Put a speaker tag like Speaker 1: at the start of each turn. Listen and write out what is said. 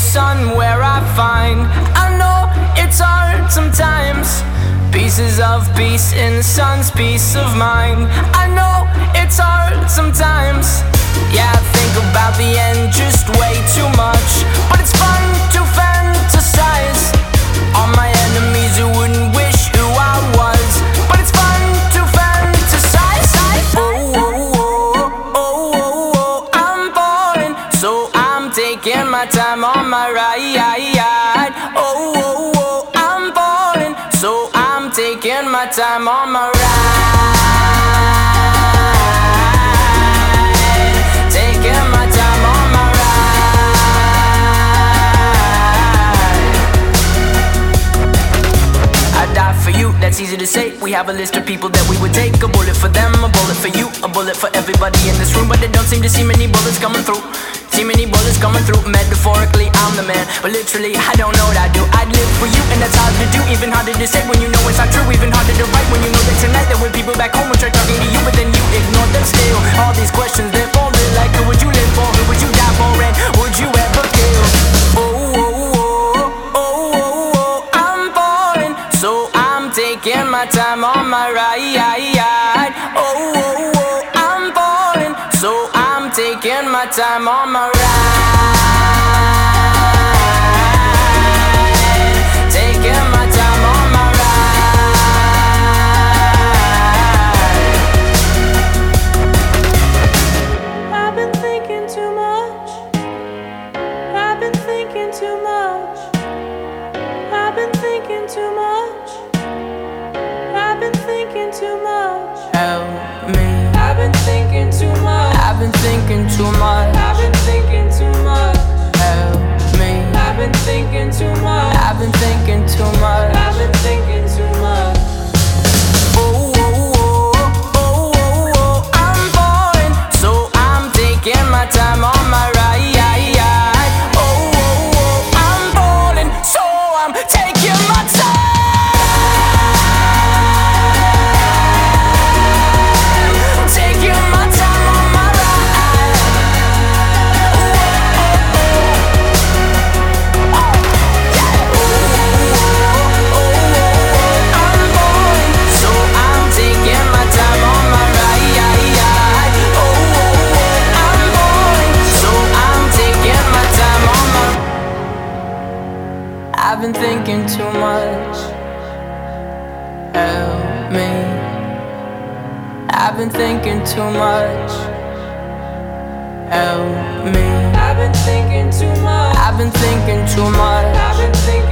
Speaker 1: sun where I find. I know it's hard sometimes. Pieces of peace in the sun's peace of mind. I know it's hard sometimes. Yeah, I think about the end just way too much, but it's fun to fantasize on my enemies who wouldn't wish who I was. But it's fun to fantasize. Oh, oh, oh, oh, oh, oh, I'm falling, so I'm taking my time on my ride. Oh, oh, oh, I'm falling, so I'm taking my time on my ride. Taking my time on my ride. I die for you, that's easy to say. We have a list of people that we would take. A bullet for them, a bullet for you, a bullet for everybody in this room. But they don't seem to see many bullets coming through. See many bullets coming through. Metaphorically, I'm the man, but literally, I don't know what I do. I'd live for you, and that's hard to do. Even harder to say when you know it's not true. Even harder to write when you know that tonight there were people back home who tried talking to you, but then you ignored them still. All these questions, they're folded like who would you live for? Who would you die for? And would you ever kill? Oh, oh, oh, oh, oh, oh, I'm falling, so I'm taking my time on my ride. Oh, oh, oh, I'm falling, so I'm taking my time on my ride. Taking my time on my ride.
Speaker 2: I've been thinking too much. I've been thinking too much. I've been thinking too much. I've been thinking too much.
Speaker 1: Help me.
Speaker 2: I've been thinking too much.
Speaker 1: I've been thinking too much.
Speaker 2: I've been thinking too much.
Speaker 1: Help me.
Speaker 2: I've been thinking too much.
Speaker 1: I've been thinking too much.
Speaker 2: I've been thinking too much.
Speaker 1: Oh, oh, oh, oh, oh, oh, I'm falling, so I'm taking my time on my ride. Oh, oh, oh, I'm falling, so I'm taking my time. Taking my time on my ride. Oh, oh, oh, oh, yeah. Oh, oh, oh, I'm falling, so I'm taking my time on my ride. Oh, oh, oh, I'm falling, so I'm taking my time on my. I've been thinking too much. Help me. I've been thinking too much. Help me.
Speaker 2: I've been thinking too much.
Speaker 1: I've been thinking too much.
Speaker 2: I've been thinking